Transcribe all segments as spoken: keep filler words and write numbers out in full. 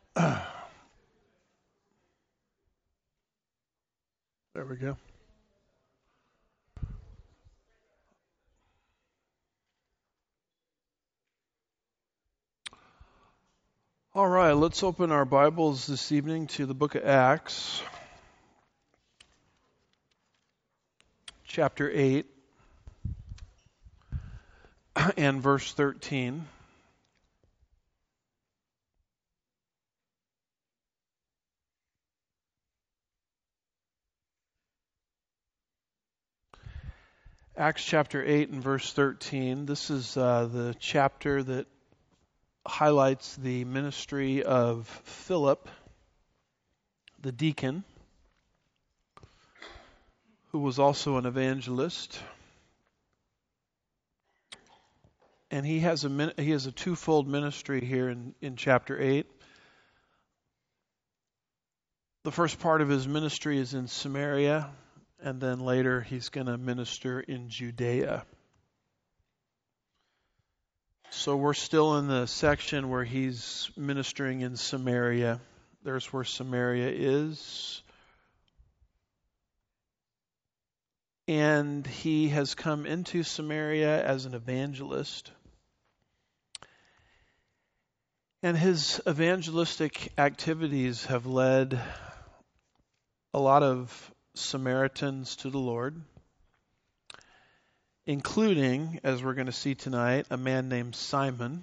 There we go. All right, let's open our Bibles this evening to the book of Acts, chapter eight, and verse thirteen. Acts chapter eight and verse thirteen. This is uh, the chapter that highlights the ministry of Philip, the deacon, who was also an evangelist. And he has a he has a twofold ministry here in, in chapter eight. The first part of his ministry is in Samaria, and then later he's going to minister in Judea. So we're still in the section where he's ministering in Samaria. There's where Samaria is. And he has come into Samaria as an evangelist. And his evangelistic activities have led a lot of Samaritans to the Lord, including, as we're going to see tonight, a man named Simon,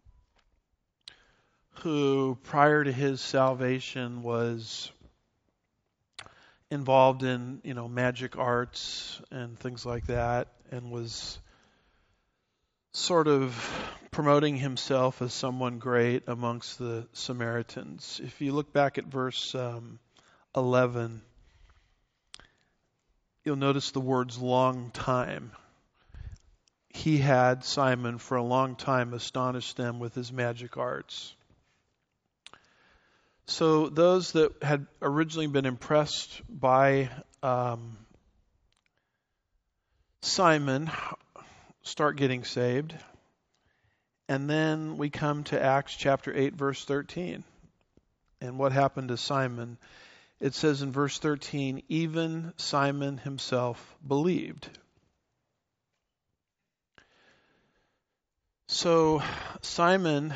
who prior to his salvation was involved in, you know, magic arts and things like that, and was sort of promoting himself as someone great amongst the Samaritans. If you look back at verse um, eleven, you'll notice the words long time. He had, Simon, for a long time astonished them with his magic arts. So those that had originally been impressed by um, Simon start getting saved. And then we come to Acts chapter eight, verse thirteen. And what happened to Simon? It says in verse thirteen, even Simon himself believed. So Simon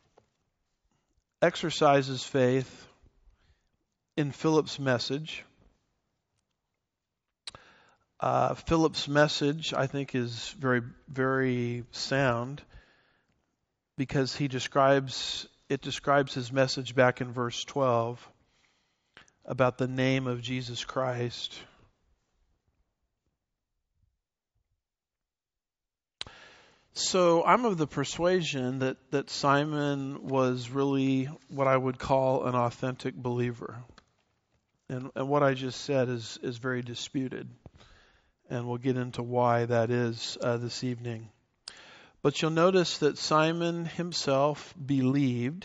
exercises faith in Philip's message. Uh, Philip's message, I think, is very, very sound because he describes it describes his message back in verse twelve about the name of Jesus Christ. So I'm of the persuasion that, that Simon was really what I would call an authentic believer. And, and what I just said is, is very disputed. And we'll get into why that is uh, this evening. But you'll notice that Simon himself believed.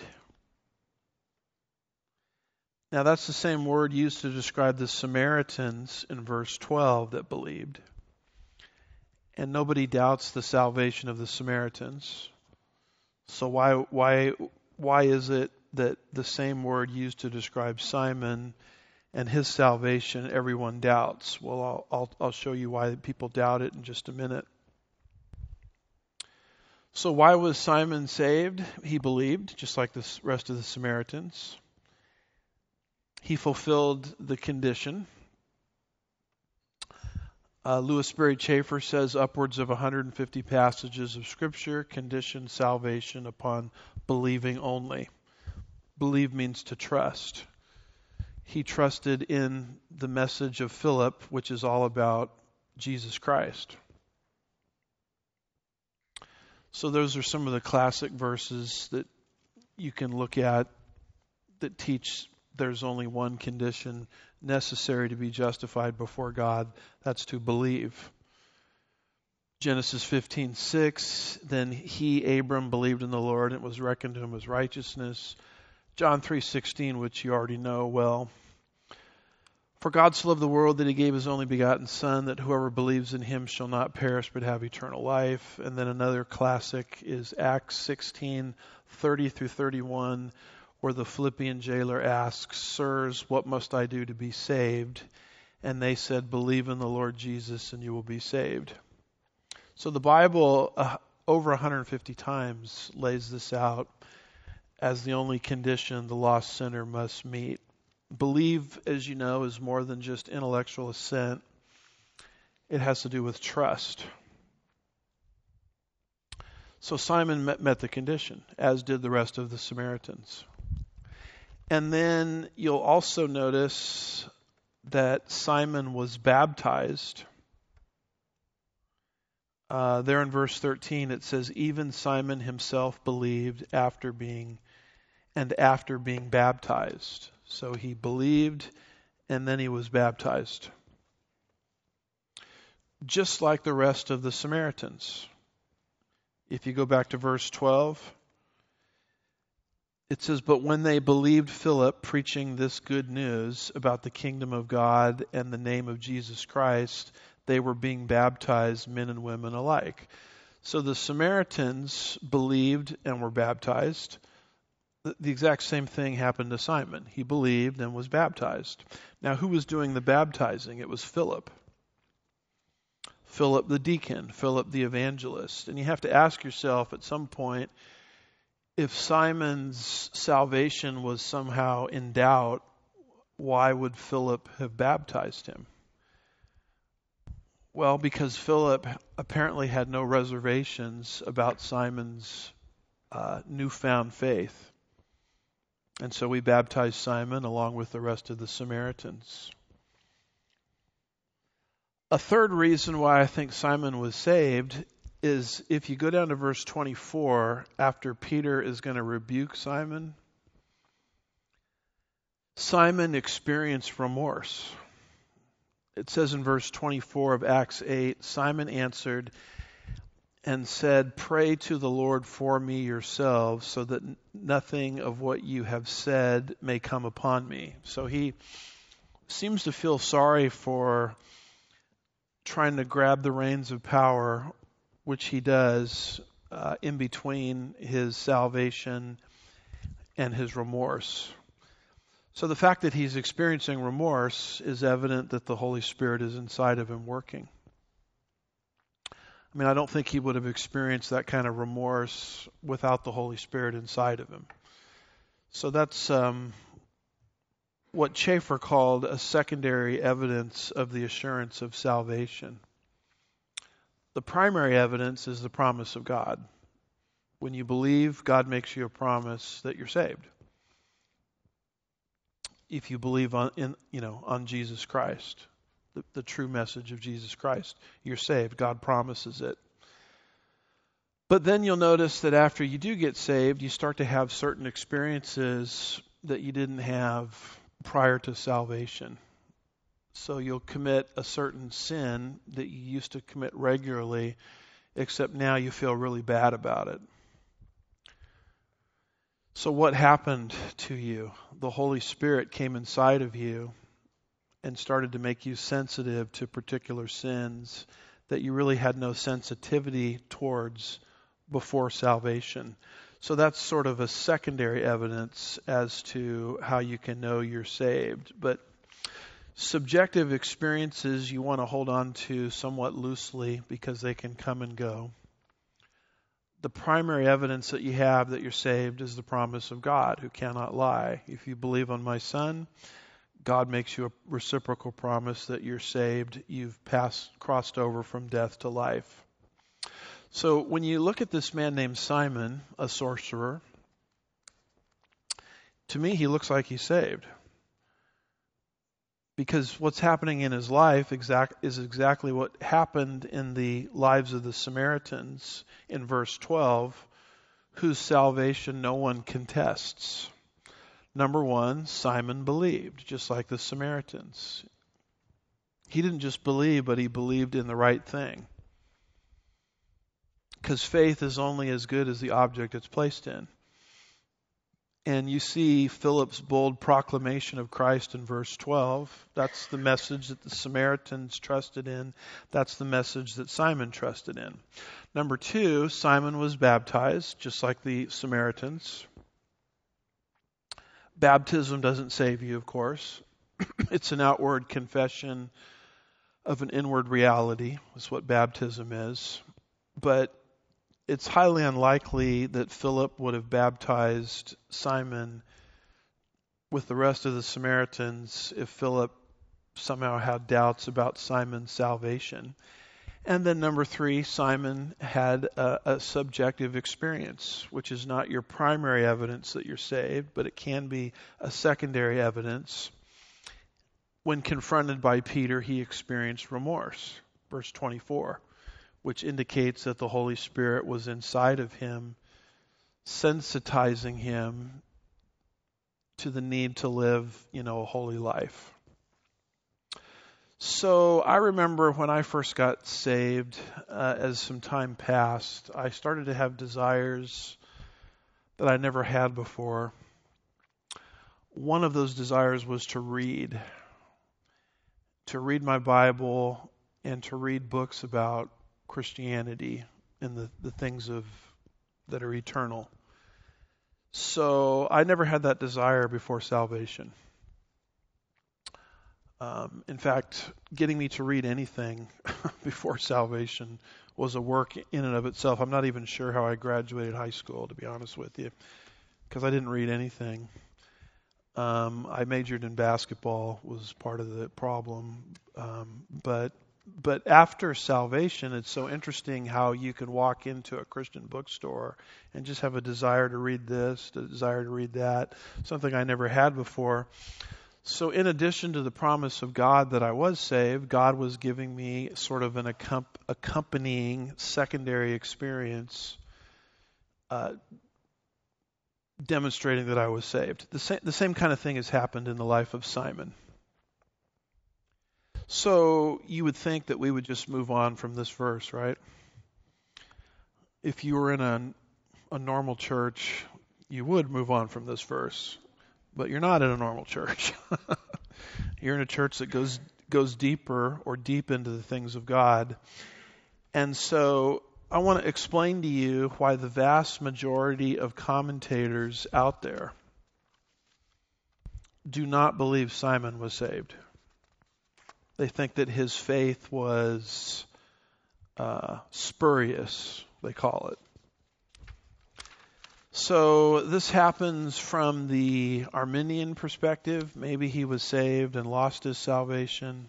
Now that's the same word used to describe the Samaritans in verse twelve that believed. And nobody doubts the salvation of the Samaritans. So why why why is it that the same word used to describe Simon and his salvation everyone doubts? Well, I'll I'll, I'll show you why people doubt it in just a minute. So why was Simon saved? He believed, just like the rest of the Samaritans. He fulfilled the condition. Uh, Louis Sperry Chafer says upwards of one hundred fifty passages of Scripture condition salvation upon believing only. Believe means to trust. He trusted in the message of Philip, which is all about Jesus Christ. So those are some of the classic verses that you can look at that teach there's only one condition necessary to be justified before God. That's to believe. Genesis fifteen six, then he, Abram, believed in the Lord, and it was reckoned to him as righteousness. John three sixteen, which you already know well. For God so loved the world that he gave his only begotten Son, that whoever believes in him shall not perish but have eternal life. And then another classic is Acts sixteen thirty through thirty-one, where the Philippian jailer asks, "Sirs, what must I do to be saved?" And they said, "Believe in the Lord Jesus and you will be saved." So the Bible, uh, over one hundred fifty times, lays this out as the only condition the lost sinner must meet. Believe, as you know, is more than just intellectual assent. It has to do with trust. So Simon met, met the condition, as did the rest of the Samaritans. And then you'll also notice that Simon was baptized. Uh, there in verse thirteen it says, even Simon himself believed after being, and after being baptized. So he believed and then he was baptized. Just like the rest of the Samaritans. If you go back to verse twelve, it says, but when they believed Philip preaching this good news about the kingdom of God and the name of Jesus Christ, they were being baptized, men and women alike. So the Samaritans believed and were baptized. The exact same thing happened to Simon. He believed and was baptized. Now, who was doing the baptizing? It was Philip. Philip the deacon, Philip the evangelist. And you have to ask yourself at some point, if Simon's salvation was somehow in doubt, why would Philip have baptized him? Well, because Philip apparently had no reservations about Simon's uh, newfound faith. And so we baptized Simon along with the rest of the Samaritans. A third reason why I think Simon was saved is if you go down to verse twenty-four, after Peter is going to rebuke Simon, Simon experienced remorse. It says in verse twenty-four of Acts eight, Simon answered and said, pray to the Lord for me yourselves, so that nothing of what you have said may come upon me. So he seems to feel sorry for trying to grab the reins of power, which he does uh, in between his salvation and his remorse. So the fact that he's experiencing remorse is evident that the Holy Spirit is inside of him working. I mean, I don't think he would have experienced that kind of remorse without the Holy Spirit inside of him. So that's um, what Schaeffer called a secondary evidence of the assurance of salvation. The primary evidence is the promise of God. When you believe, God makes you a promise that you're saved. If you believe on, in, you know, on Jesus Christ, the, the true message of Jesus Christ, you're saved. God promises it. But then you'll notice that after you do get saved, you start to have certain experiences that you didn't have prior to salvation. So you'll commit a certain sin that you used to commit regularly, except now you feel really bad about it. So what happened to you? The Holy Spirit came inside of you and started to make you sensitive to particular sins that you really had no sensitivity towards before salvation. So that's sort of a secondary evidence as to how you can know you're saved. But subjective experiences you want to hold on to somewhat loosely because they can come and go. The primary evidence that you have that you're saved is the promise of God, who cannot lie. If you believe on my Son, God makes you a reciprocal promise that you're saved. You've passed, crossed over from death to life. So when you look at this man named Simon, a sorcerer, to me he looks like he's saved. Because what's happening in his life exact, is exactly what happened in the lives of the Samaritans in verse twelve, whose salvation no one contests. Number one, Simon believed, just like the Samaritans. He didn't just believe, but he believed in the right thing. Because faith is only as good as the object it's placed in. And you see Philip's bold proclamation of Christ in verse twelve. That's the message that the Samaritans trusted in. That's the message that Simon trusted in. Number two, Simon was baptized, just like the Samaritans. Baptism doesn't save you, of course. It's an outward confession of an inward reality. That's what baptism is. But it's highly unlikely that Philip would have baptized Simon with the rest of the Samaritans if Philip somehow had doubts about Simon's salvation. And then number three, Simon had a, a subjective experience, which is not your primary evidence that you're saved, but it can be a secondary evidence. When confronted by Peter, he experienced remorse, verse twenty-four, which indicates that the Holy Spirit was inside of him, sensitizing him to the need to live, you know, a holy life. So I remember when I first got saved, uh, as some time passed, I started to have desires that I never had before. One of those desires was to read, to read my Bible and to read books about Christianity and the, the things of that are eternal. So I never had that desire before salvation. Um, in fact, getting me to read anything before salvation was a work in and of itself. I'm not even sure how I graduated high school, to be honest with you, because I didn't read anything. Um, I majored in basketball, was part of the problem. Um, but but after salvation, it's so interesting how you can walk into a Christian bookstore and just have a desire to read this, a desire to read that, something I never had before. So in addition to the promise of God that I was saved, God was giving me sort of an accom- accompanying secondary experience uh, demonstrating that I was saved. The, sa- the same kind of thing has happened in the life of Simon. So you would think that we would just move on from this verse, right? If you were in a, a normal church, you would move on from this verse. But you're not in a normal church. You're in a church that goes goes deeper or deep into the things of God. And so I want to explain to you why the vast majority of commentators out there do not believe Simon was saved. They think that his faith was uh, spurious, they call it. So this happens from the Arminian perspective. Maybe he was saved and lost his salvation.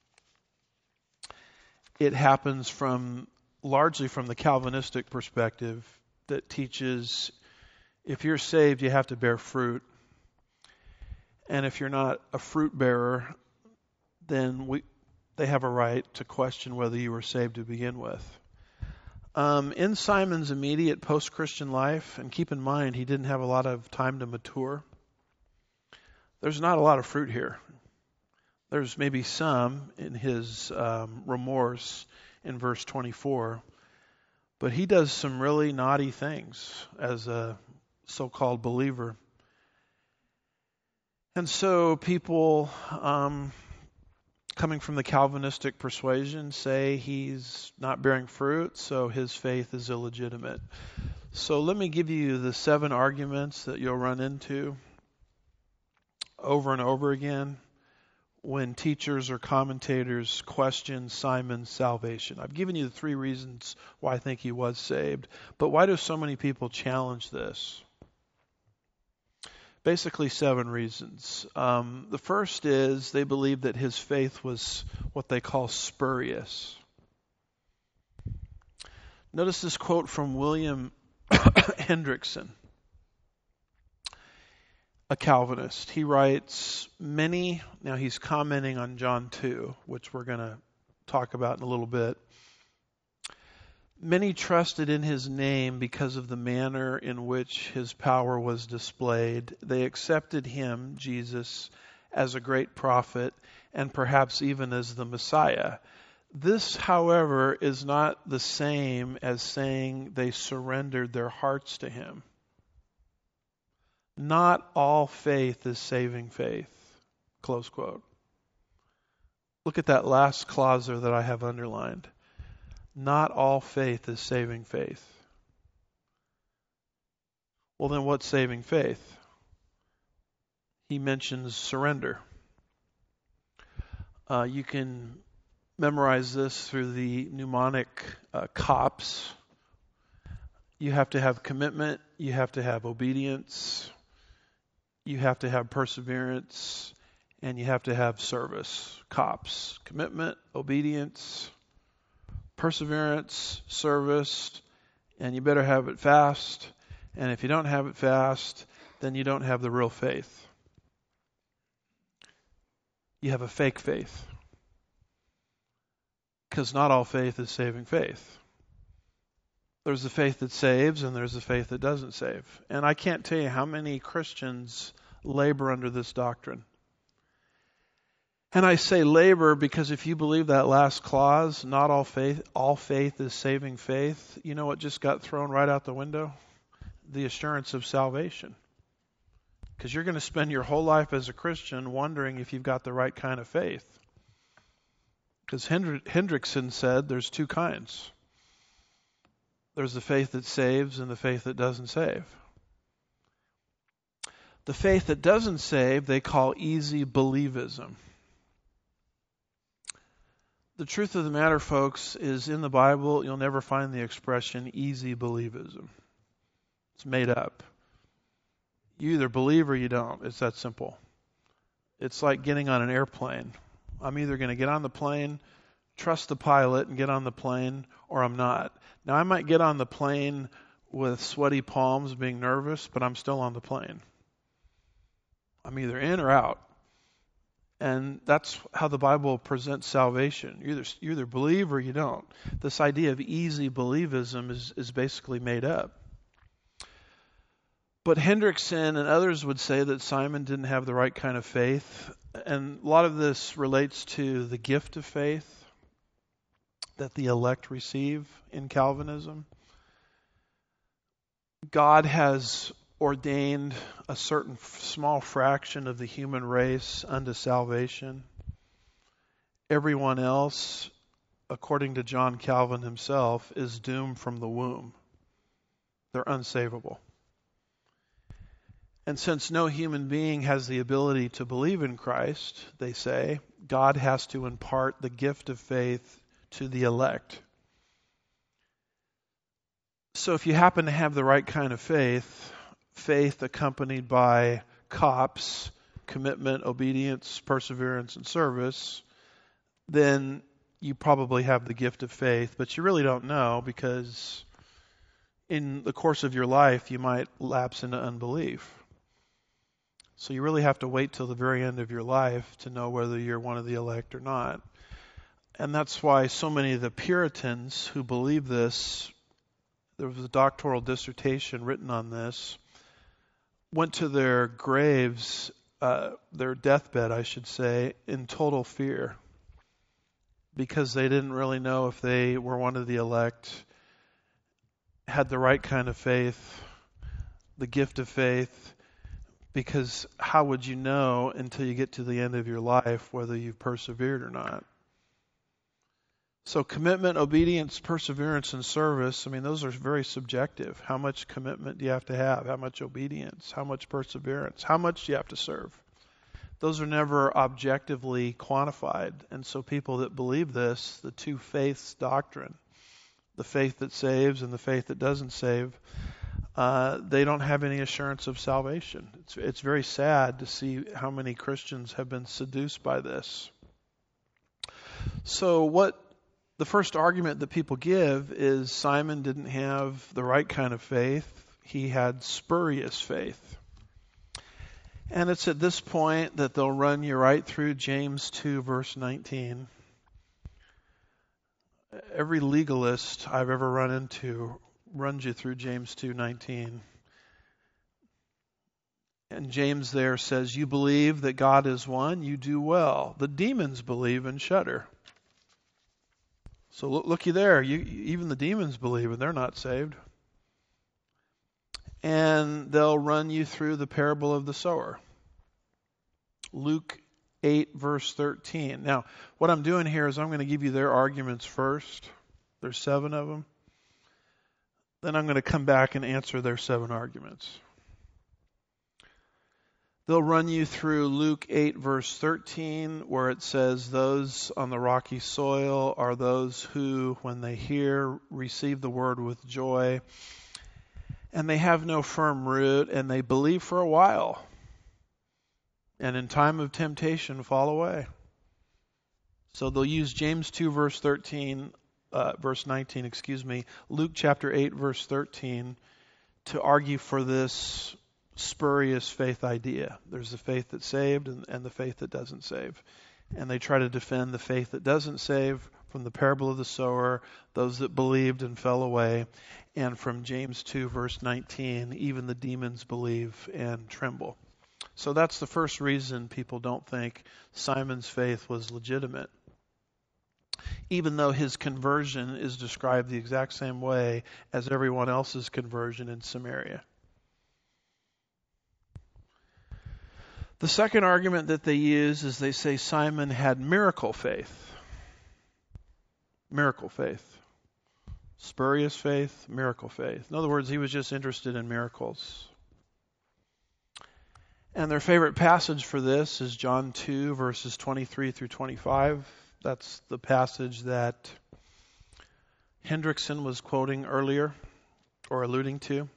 It happens from largely from the Calvinistic perspective that teaches if you're saved, you have to bear fruit. And if you're not a fruit bearer, then we, they have a right to question whether you were saved to begin with. Um, in Simon's immediate post-Christian life, and keep in mind he didn't have a lot of time to mature, there's not a lot of fruit here. There's maybe some in his um, remorse in verse twenty-four, but he does some really naughty things as a so-called believer. And so people um, coming from the Calvinistic persuasion say he's not bearing fruit, so his faith is illegitimate. So let me give you the seven arguments that you'll run into over and over again when teachers or commentators question Simon's salvation. I've given you the three reasons why I think he was saved, but why do so many people challenge this? Basically seven reasons. Um, the first is they believe that his faith was what they call spurious. Notice this quote from William Hendrickson, a Calvinist. He writes, many, now he's commenting on John two, which we're going to talk about in a little bit. Many trusted in his name because of the manner in which his power was displayed. They accepted him, Jesus, as a great prophet and perhaps even as the Messiah. This, however, is not the same as saying they surrendered their hearts to him. Not all faith is saving faith. Close quote. Look at that last clause there that I have underlined. Not all faith is saving faith. Well, then what's saving faith? he mentions surrender. Uh, you can memorize this through the mnemonic uh, COPS. You have to have commitment, you have to have obedience, you have to have perseverance, and you have to have service. COPS: commitment, obedience, perseverance, service, and you better have it fast. And if you don't have it fast, then you don't have the real faith. You have a fake faith. Because not all faith is saving faith. There's the faith that saves, and there's the faith that doesn't save. And I can't tell you how many Christians labor under this doctrine. And I say labor because if you believe that last clause, not all faith, all faith is saving faith, you know what just got thrown right out the window? The assurance of salvation. Because you're going to spend your whole life as a Christian wondering if you've got the right kind of faith. Because Hendrickson said there's two kinds. There's the faith that saves and the faith that doesn't save. The faith that doesn't save, they call easy believism. The truth of the matter, folks, is in the Bible, you'll never find the expression easy believism. It's made up. You either believe or you don't. It's that simple. It's like getting on an airplane. I'm either going to get on the plane, trust the pilot, and get on the plane, or I'm not. Now, I might get on the plane with sweaty palms, being nervous, but I'm still on the plane. I'm either in or out. And that's how the Bible presents salvation. You either, you either believe or you don't. This idea of easy believism is, is basically made up. But Hendrickson and others would say that Simon didn't have the right kind of faith. And a lot of this relates to the gift of faith that the elect receive in Calvinism. God has ordained a certain small fraction of the human race unto salvation. Everyone else, according to John Calvin himself, is doomed from the womb. They're unsavable. And since no human being has the ability to believe in Christ, they say, God has to impart the gift of faith to the elect. So if you happen to have the right kind of faith, faith accompanied by COPS, commitment, obedience, perseverance, and service, then you probably have the gift of faith, but you really don't know because in the course of your life you might lapse into unbelief. So you really have to wait till the very end of your life to know whether you're one of the elect or not. And that's why so many of the Puritans who believe this, there was a doctoral dissertation written on this, went to their graves, uh, their deathbed, I should say, in total fear. Because they didn't really know if they were one of the elect, had the right kind of faith, the gift of faith. Because how would you know until you get to the end of your life whether you've persevered or not? So commitment, obedience, perseverance, and service, I mean, those are very subjective. How much commitment do you have to have? How much obedience? How much perseverance? How much do you have to serve? Those are never objectively quantified. And so people that believe this, the two faiths doctrine, the faith that saves and the faith that doesn't save, Uh, they don't have any assurance of salvation. It's, it's very sad to see how many Christians have been seduced by this. So what the first argument that people give is Simon didn't have the right kind of faith. He had spurious faith. And it's at this point that they'll run you right through James two, verse nineteen. Every legalist I've ever run into runs you through James two nineteen. And James there says, you believe that God is one, you do well. The demons believe and shudder. So look, looky there, you, even the demons believe and they're not saved. And they'll run you through the parable of the sower. Luke eight, verse thirteen. Now, what I'm doing here is I'm going to give you their arguments first. There's seven of them. Then I'm going to come back and answer their seven arguments. They'll run you through Luke eight, verse thirteen, where it says, those on the rocky soil are those who, when they hear, receive the word with joy, and they have no firm root, and they believe for a while, and in time of temptation fall away. So they'll use James two, verse thirteen, uh, verse nineteen, excuse me, Luke chapter eight, verse thirteen, to argue for this spurious faith idea. There's the faith that saved and, and the faith that doesn't save. And they try to defend the faith that doesn't save from the parable of the sower, those that believed and fell away, and from James two, verse nineteen, even the demons believe and tremble. So that's the first reason people don't think Simon's faith was legitimate, even though his conversion is described the exact same way as everyone else's conversion in Samaria. The second argument that they use is they say Simon had miracle faith. Miracle faith. Spurious faith, miracle faith. In other words, he was just interested in miracles. And their favorite passage for this is John two, verses twenty-three through twenty-five. That's the passage that Hendrickson was quoting earlier, or alluding to.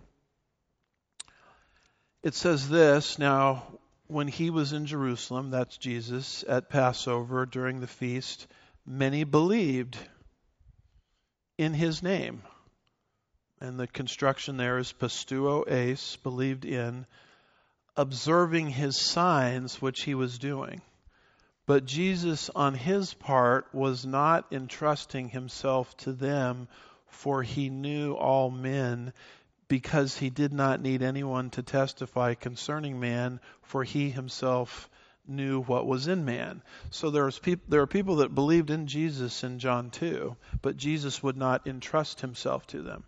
It says this, now, when he was in Jerusalem, that's Jesus, at Passover during the feast, many believed in his name. And the construction there is pistuo eis, believed in, observing his signs which he was doing. But Jesus, on his part, was not entrusting himself to them, for he knew all men, because he did not need anyone to testify concerning man, for he himself knew what was in man. So there, was peop- there are people that believed in Jesus in John two, but Jesus would not entrust himself to them.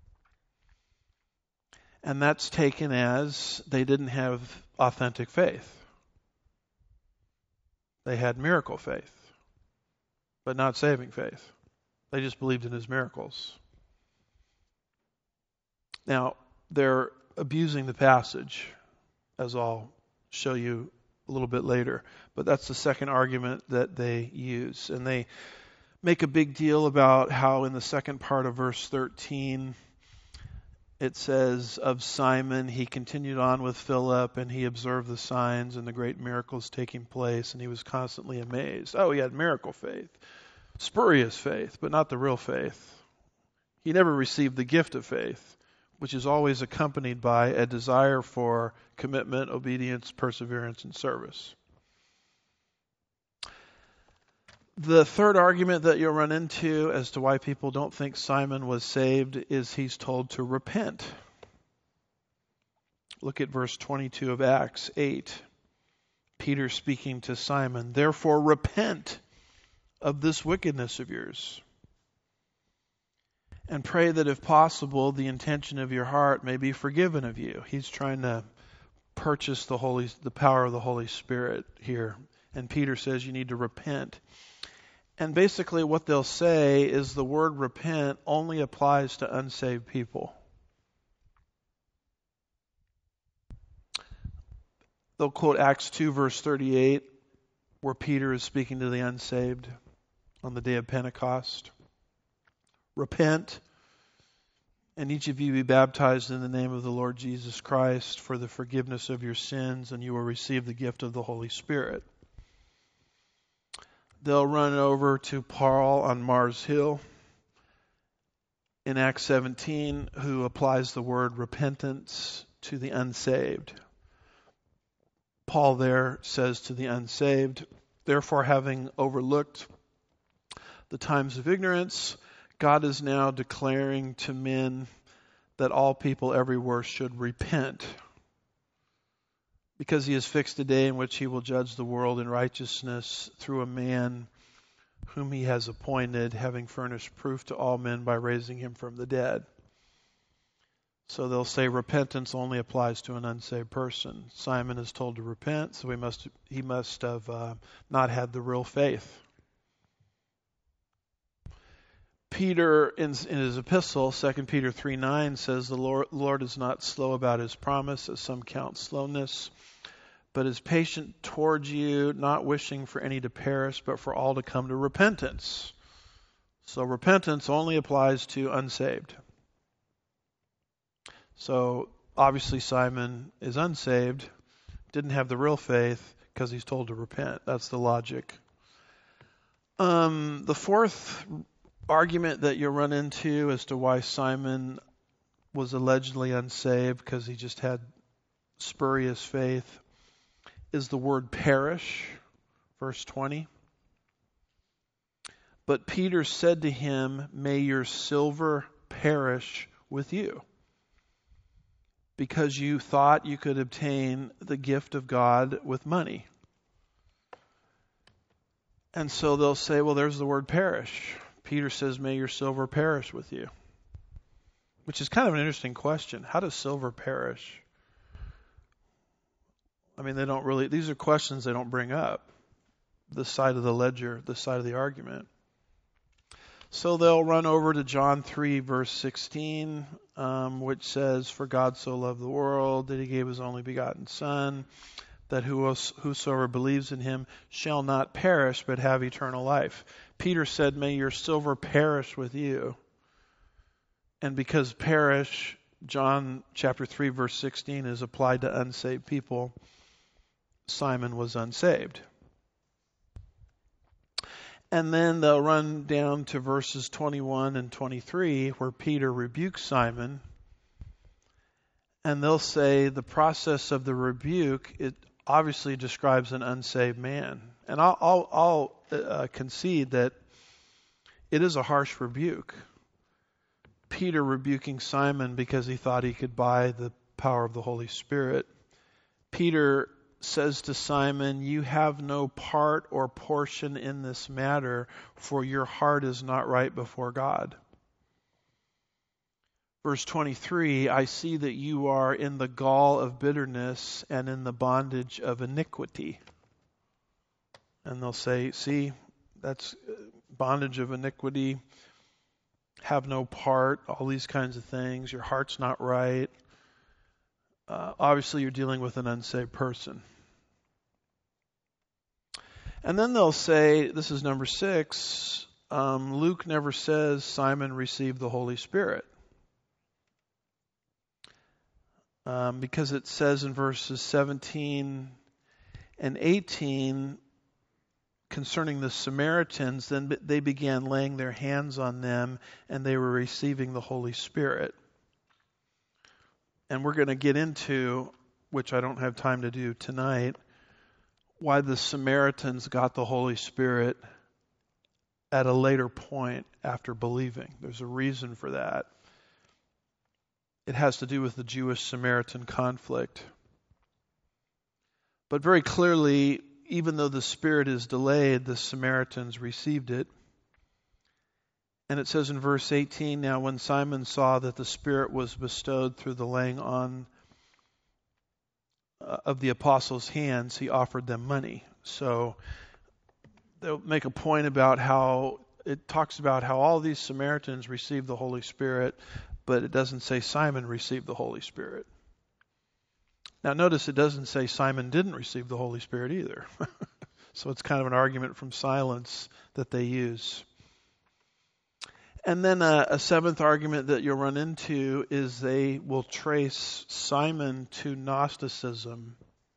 And that's taken as they didn't have authentic faith. They had miracle faith, but not saving faith. They just believed in his miracles. Now, they're abusing the passage, as I'll show you a little bit later. But that's the second argument that they use. And they make a big deal about how in the second part of verse thirteen, it says, of Simon, he continued on with Philip, and he observed the signs and the great miracles taking place, and he was constantly amazed. Oh, he had miracle faith, spurious faith, but not the real faith. He never received the gift of faith, which is always accompanied by a desire for commitment, obedience, perseverance, and service. The third argument that you'll run into as to why people don't think Simon was saved is he's told to repent. Look at verse twenty-two of Acts eight. Peter speaking to Simon, therefore repent of this wickedness of yours, and pray that if possible the intention of your heart may be forgiven of you. He's trying to purchase the Holy, the power of the Holy Spirit here. And Peter says you need to repent. And basically what they'll say is the word repent only applies to unsaved people. They'll quote Acts two verse thirty-eight, where Peter is speaking to the unsaved on the day of Pentecost. Repent, and each of you be baptized in the name of the Lord Jesus Christ for the forgiveness of your sins, and you will receive the gift of the Holy Spirit. They'll run over to Paul on Mars Hill in Acts seventeen, who applies the word repentance to the unsaved. Paul there says to the unsaved, therefore having overlooked the times of ignorance, God is now declaring to men that all people everywhere should repent, because he has fixed a day in which he will judge the world in righteousness through a man whom he has appointed, having furnished proof to all men by raising him from the dead. So they'll say repentance only applies to an unsaved person. Simon is told to repent, so he must he must have uh, not had the real faith. Peter, in, in his epistle, Second Peter three nine, says the Lord, Lord is not slow about his promise, as some count slowness, but is patient towards you, not wishing for any to perish, but for all to come to repentance. So repentance only applies to unsaved. So obviously Simon is unsaved, didn't have the real faith because he's told to repent. That's the logic. Um, the fourth argument that you'll run into as to why Simon was allegedly unsaved because he just had spurious faith is the word perish, verse twenty. But Peter said to him, "May your silver perish with you, because you thought you could obtain the gift of God with money." And so they'll say, well, there's the word perish. Peter says, "May your silver perish with you." Which is kind of an interesting question. How does silver perish? I mean, they don't really, these are questions they don't bring up. This side of the ledger, this side of the argument. So they'll run over to John three, verse sixteen, um, which says, "For God so loved the world that he gave his only begotten Son, that whosoever believes in him shall not perish, but have eternal life." Peter said, "May your silver perish with you." And because perish, John chapter three, verse sixteen is applied to unsaved people, Simon was unsaved. And then they'll run down to verses twenty-one and twenty-three where Peter rebukes Simon. And they'll say the process of the rebuke, it obviously describes an unsaved man. And I'll, I'll, I'll uh, concede that it is a harsh rebuke. Peter rebuking Simon because he thought he could buy the power of the Holy Spirit. Peter says to Simon, "You have no part or portion in this matter, for your heart is not right before God." Verse twenty-three, "I see that you are in the gall of bitterness and in the bondage of iniquity." And they'll say, see, that's bondage of iniquity, have no part, all these kinds of things. Your heart's not right. Uh, obviously, you're dealing with an unsaved person. And then they'll say, this is number six, um, Luke never says Simon received the Holy Spirit. Um, because it says in verses seventeen and eighteen, concerning the Samaritans, then they began laying their hands on them and they were receiving the Holy Spirit. And we're going to get into, which I don't have time to do tonight, why the Samaritans got the Holy Spirit at a later point after believing. There's a reason for that. It has to do with the Jewish-Samaritan conflict. But very clearly, even though the Spirit is delayed, the Samaritans received it. And it says in verse eighteen, "Now when Simon saw that the Spirit was bestowed through the laying on uh, of the apostles' hands, he offered them money." So they'll make a point about how, it talks about how all these Samaritans received the Holy Spirit, but it doesn't say Simon received the Holy Spirit. Now notice it doesn't say Simon didn't receive the Holy Spirit either. So it's kind of an argument from silence that they use. And then a, a seventh argument that you'll run into is they will trace Simon to Gnosticism,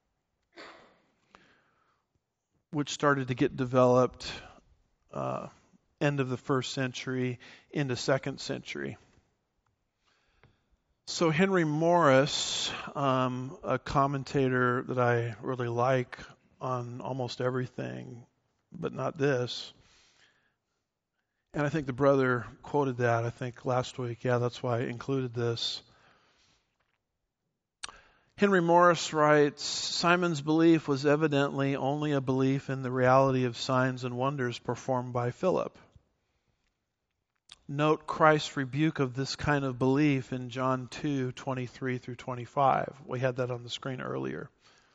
which started to get developed uh, end of the first century into second century. So Henry Morris, um, a commentator that I really like on almost everything, but not this, and I think the brother quoted that, I think last week. Yeah, that's why I included this. Henry Morris writes, "Simon's belief was evidently only a belief in the reality of signs and wonders performed by Philip. Note Christ's rebuke of this kind of belief in John two, twenty-three through twenty-five. We had that on the screen earlier.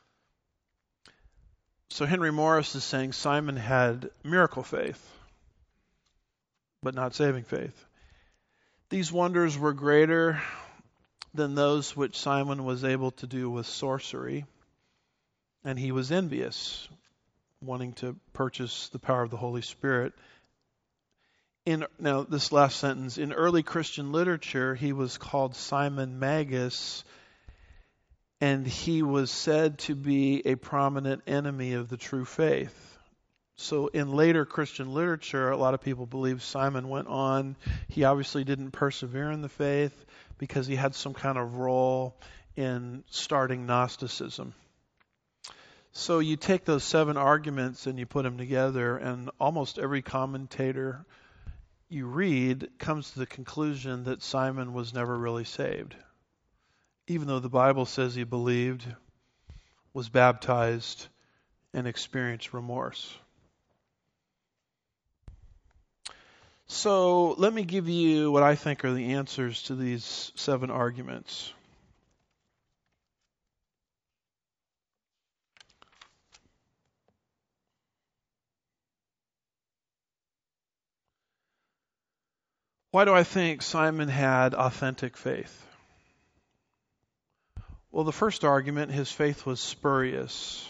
So Henry Morris is saying Simon had miracle faith, but not saving faith. These wonders were greater than those which Simon was able to do with sorcery. and he was envious, wanting to purchase the power of the Holy Spirit. In, now, this last sentence, in early Christian literature, he was called Simon Magus, and he was said to be a prominent enemy of the true faith. So in later Christian literature, a lot of people believe Simon went on. He obviously didn't persevere in the faith because he had some kind of role in starting Gnosticism. So you take those seven arguments and you put them together, and almost every commentator you read comes to the conclusion that Simon was never really saved. Even though the Bible says he believed, was baptized, and experienced remorse. So let me give you what I think are the answers to these seven arguments. Why do I think Simon had authentic faith? Well, the first argument, his faith was spurious.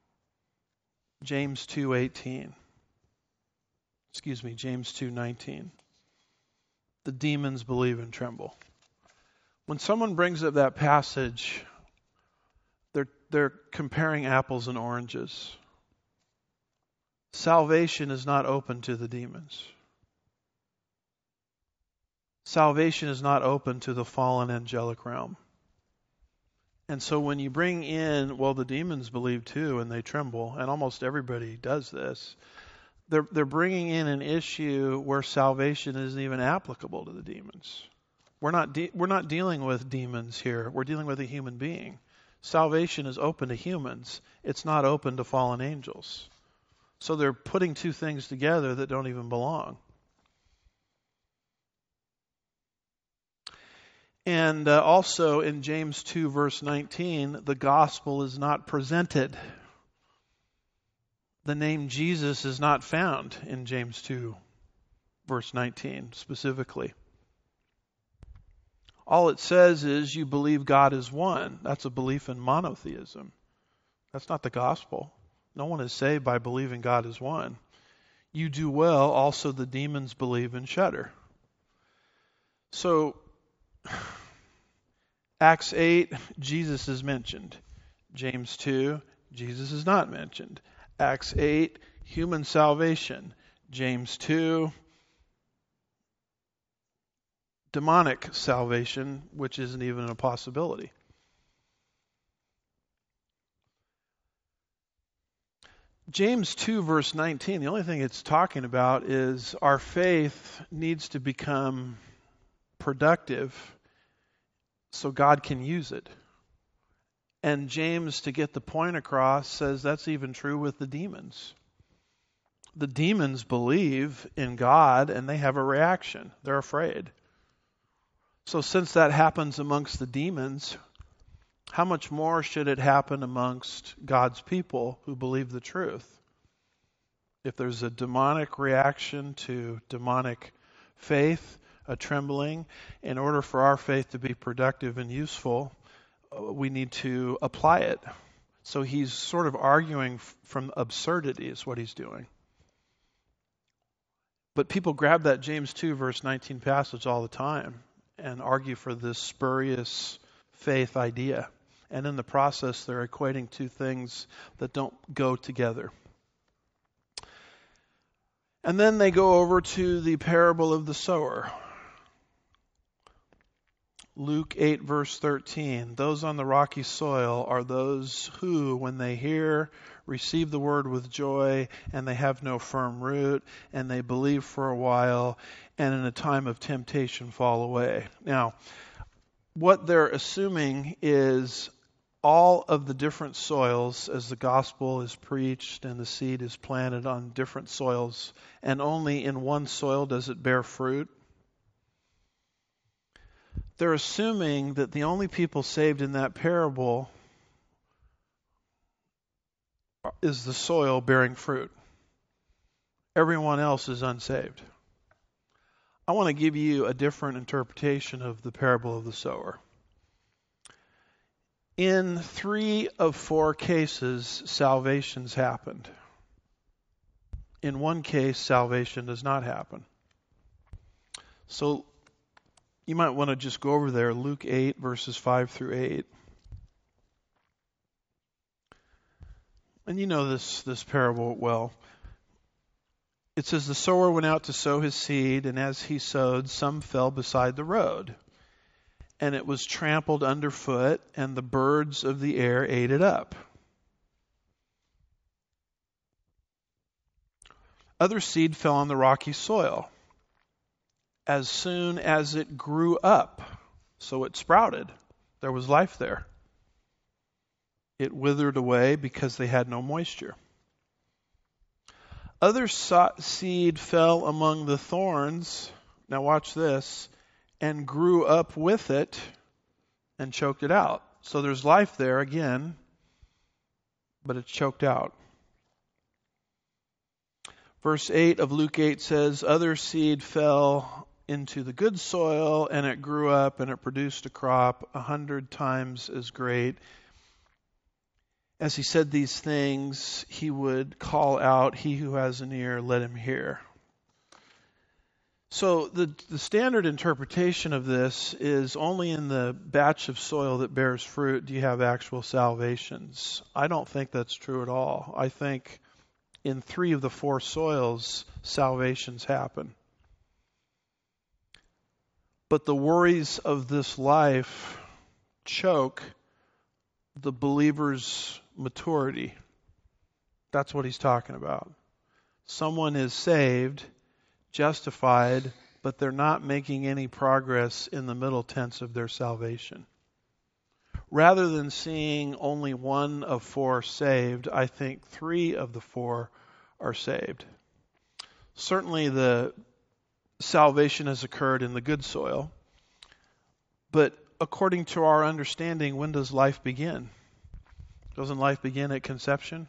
James two eighteen. Excuse me, James two nineteen. The demons believe and tremble. When someone brings up that passage, they're they're comparing apples and oranges. Salvation is not open to the demons. Salvation is not open to the fallen angelic realm. And so when you bring in, well, the demons believe too, and they tremble, and almost everybody does this, they're, they're bringing in an issue where salvation isn't even applicable to the demons. We're not de- we're not dealing with demons here. We're dealing with a human being. Salvation is open to humans. It's not open to fallen angels. So they're putting two things together that don't even belong. And uh, also in James two verse nineteen, the gospel is not presented. The name Jesus is not found in James two verse nineteen specifically. All it says is you believe God is one. That's a belief in monotheism. That's not the gospel. No one is saved by believing God is one. You do well, also the demons believe and shudder. So, Acts eight, Jesus is mentioned. James two, Jesus is not mentioned. Acts eight, human salvation. James two, demonic salvation, which isn't even a possibility. James two verse nineteen, the only thing it's talking about is our faith needs to become productive so God can use it. And James, to get the point across, says that's even true with the demons. The demons believe in God and they have a reaction. They're afraid. So since that happens amongst the demons, how much more should it happen amongst God's people who believe the truth? If there's a demonic reaction to demonic faith, a trembling, in order for our faith to be productive and useful, we need to apply it. So he's sort of arguing from absurdity is what he's doing. But people grab that James two verse nineteen passage all the time and argue for this spurious faith idea. And in the process, they're equating two things that don't go together. And then they go over to the parable of the sower. Luke eight verse thirteen, those on the rocky soil are those who, when they hear, receive the word with joy, and they have no firm root, and they believe for a while, and in a time of temptation fall away. Now, what they're assuming is all of the different soils, as the gospel is preached and the seed is planted on different soils, and only in one soil does it bear fruit. They're assuming that the only people saved in that parable is the soil bearing fruit. Everyone else is unsaved. I want to give you a different interpretation of the parable of the sower. In three of four cases, salvations happened. In one case, salvation does not happen. So you might want to just go over there, Luke eight, verses five through eight. And you know this, this parable well. It says, the sower went out to sow his seed, and as he sowed, some fell beside the road. And it was trampled underfoot, and the birds of the air ate it up. Other seed fell on the rocky soil. As soon as it grew up, so it sprouted, there was life there. It withered away because they had no moisture. Other so- seed fell among the thorns, now watch this, and grew up with it and choked it out. So there's life there again, but it's choked out. Verse eight of Luke eight says, other seed fell into the good soil, and it grew up, and it produced a crop a hundred times as great. As he said these things, he would call out, he who has an ear, let him hear. So the, the standard interpretation of this is only in the batch of soil that bears fruit do you have actual salvations. I don't think that's true at all. I think in three of the four soils, salvations happen. But the worries of this life choke the believer's maturity. That's what he's talking about. Someone is saved, justified, but they're not making any progress in the middle tense of their salvation. Rather than seeing only one of four saved, I think three of the four are saved. Certainly the salvation has occurred in the good soil, but according to our understanding, when does life begin? Doesn't life begin at conception?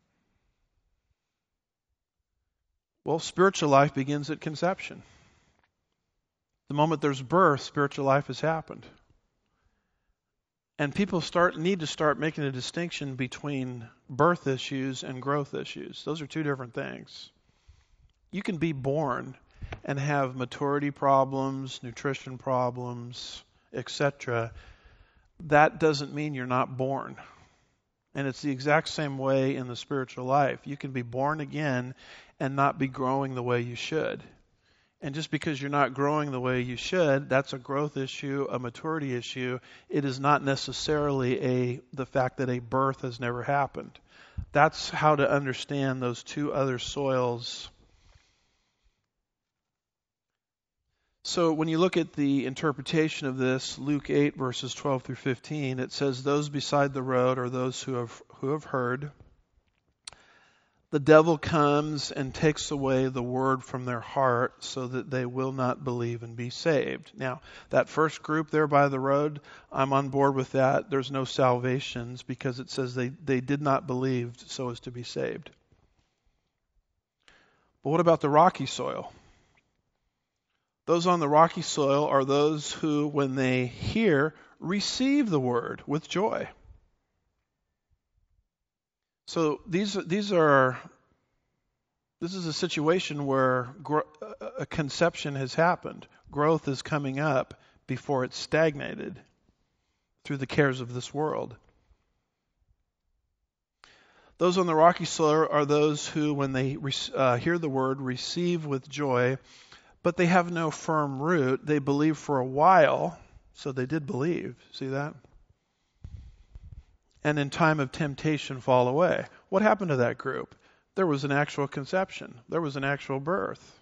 Well, spiritual life begins at conception. The moment there's birth, spiritual life has happened. And people start need to start making a distinction between birth issues and growth issues. Those are two different things. You can be born and have maturity problems, nutrition problems, et cetera. That doesn't mean you're not born. And it's the exact same way in the spiritual life. You can be born again and not be growing the way you should. And just because you're not growing the way you should, that's a growth issue, a maturity issue. It is not necessarily a the fact that a birth has never happened. That's how to understand those two other soils. So when you look at the interpretation of this, Luke eight, verses twelve through fifteen, it says, those beside the road are those who have who have heard. The devil comes and takes away the word from their heart so that they will not believe and be saved. Now, that first group there by the road, I'm on board with that. There's no salvations because it says they, they did not believe so as to be saved. But what about the rocky soil? Those on the rocky soil are those who, when they hear, receive the word with joy. So these these are this is a situation where gro- a conception has happened. Growth is coming up before it's stagnated through the cares of this world. Those on the rocky soil are those who, when they uh, hear the word, receive with joy, but they have no firm root. They believe for a while, so they did believe. See that? And in time of temptation fall away. What happened to that group? There was an actual conception. There was an actual birth.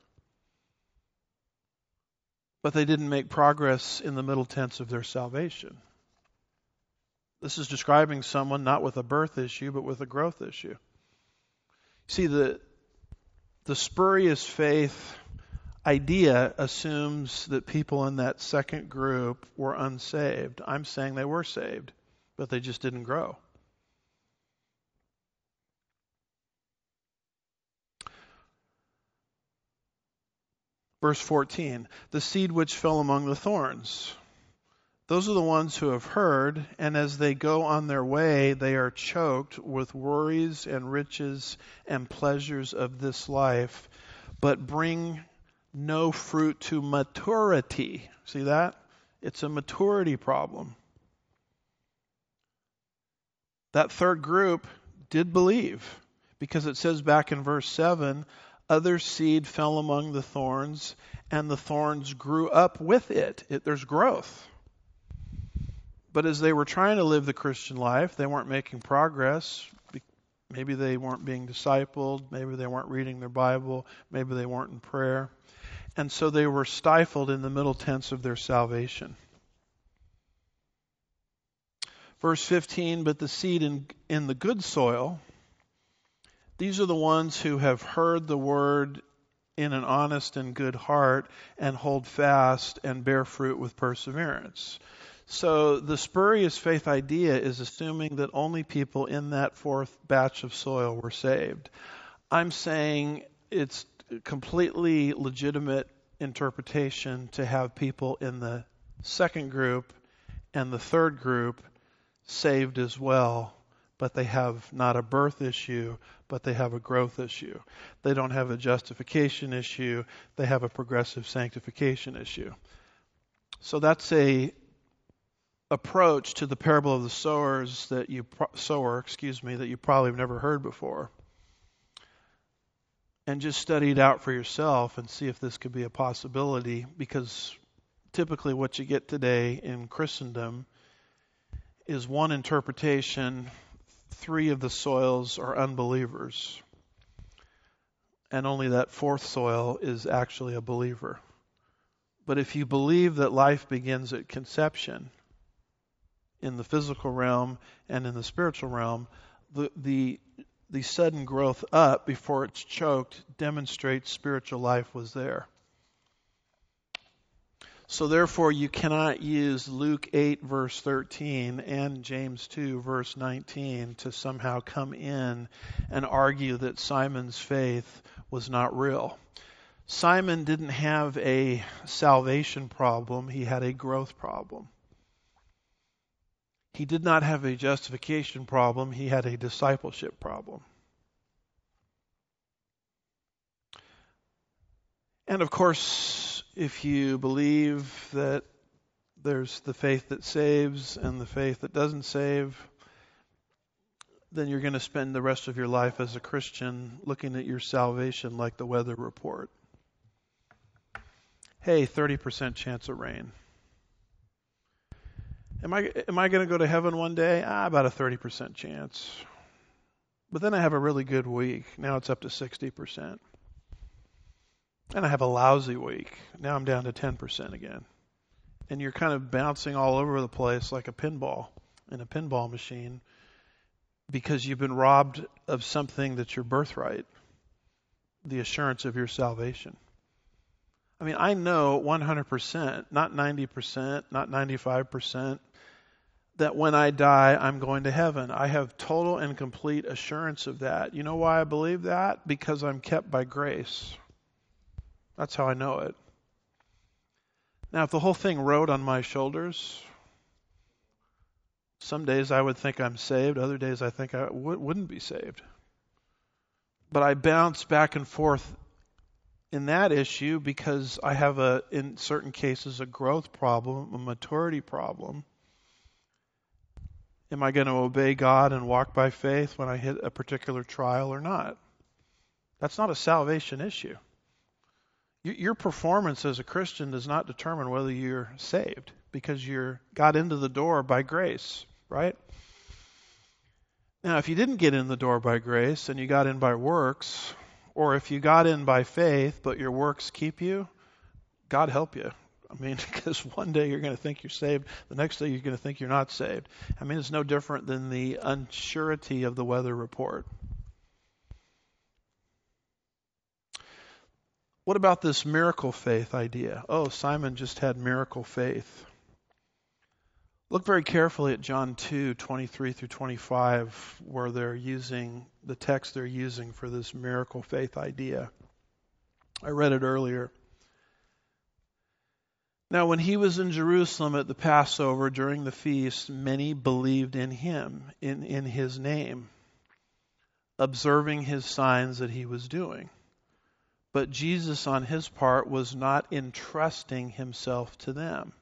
But they didn't make progress in the middle tense of their salvation. This is describing someone not with a birth issue, but with a growth issue. See, the, the spurious faith idea assumes that people in that second group were unsaved. I'm saying they were saved, but they just didn't grow. Verse fourteen, the seed which fell among the thorns. Those are the ones who have heard, and as they go on their way, they are choked with worries and riches and pleasures of this life, but bring no fruit to maturity. See that? It's a maturity problem. That third group did believe, because it says back in verse seven, other seed fell among the thorns, and the thorns grew up with it. it there's growth. But as they were trying to live the Christian life, they weren't making progress. Maybe they weren't being discipled. Maybe they weren't reading their Bible. Maybe they weren't in prayer. And so they were stifled in the middle tense of their salvation. Verse fifteen, but the seed in, in the good soil, these are the ones who have heard the word in an honest and good heart and hold fast and bear fruit with perseverance. So the spurious faith idea is assuming that only people in that fourth batch of soil were saved. I'm saying it's completely legitimate interpretation to have people in the second group and the third group saved as well, but they have not a birth issue, but they have a growth issue. They don't have a justification issue, they have a progressive sanctification issue. So that's a approach to the parable of the sowers that you sower, excuse me, that you probably have never heard before. And just study it out for yourself and see if this could be a possibility, because typically what you get today in Christendom is one interpretation, three of the soils are unbelievers, and only that fourth soil is actually a believer. But if you believe that life begins at conception, in the physical realm and in the spiritual realm, the, the the sudden growth up before it's choked demonstrates spiritual life was there. So therefore you cannot use Luke eight verse thirteen and James two verse nineteen to somehow come in and argue that Simon's faith was not real. Simon didn't have a salvation problem, he had a growth problem. He did not have a justification problem, he had a discipleship problem. And of course, if you believe that there's the faith that saves and the faith that doesn't save, then you're going to spend the rest of your life as a Christian looking at your salvation like the weather report. Hey, thirty percent chance of rain. Am I am I going to go to heaven one day? Ah, about a thirty percent chance. But then I have a really good week. Now it's up to sixty percent. And I have a lousy week. Now I'm down to ten percent again. And you're kind of bouncing all over the place like a pinball in a pinball machine because you've been robbed of something that's your birthright, the assurance of your salvation. I mean, I know one hundred percent, not ninety percent, not ninety-five percent, that when I die, I'm going to heaven. I have total and complete assurance of that. You know why I believe that? Because I'm kept by grace. That's how I know it. Now, if the whole thing rode on my shoulders, some days I would think I'm saved, other days I think I w- wouldn't be saved. But I bounce back and forth in that issue because I have a, in certain cases, a growth problem, a maturity problem. Am I going to obey God and walk by faith when I hit a particular trial or not? That's not a salvation issue. Your performance as a Christian does not determine whether you're saved because you got into the door by grace, right? Now, if you didn't get in the door by grace and you got in by works, or if you got in by faith but your works keep you, God help you. I mean, because one day you're going to think you're saved, the next day you're going to think you're not saved. I mean, it's no different than the unsurety of the weather report. What about this miracle faith idea? Oh, Simon just had miracle faith. Look very carefully at John two, twenty-three through twenty-five, where they're using the text they're using for this miracle faith idea. I read it earlier. Now, when he was in Jerusalem at the Passover during the feast, many believed in him, in, in his name, observing his signs that he was doing. But Jesus, on his part, was not entrusting himself to them.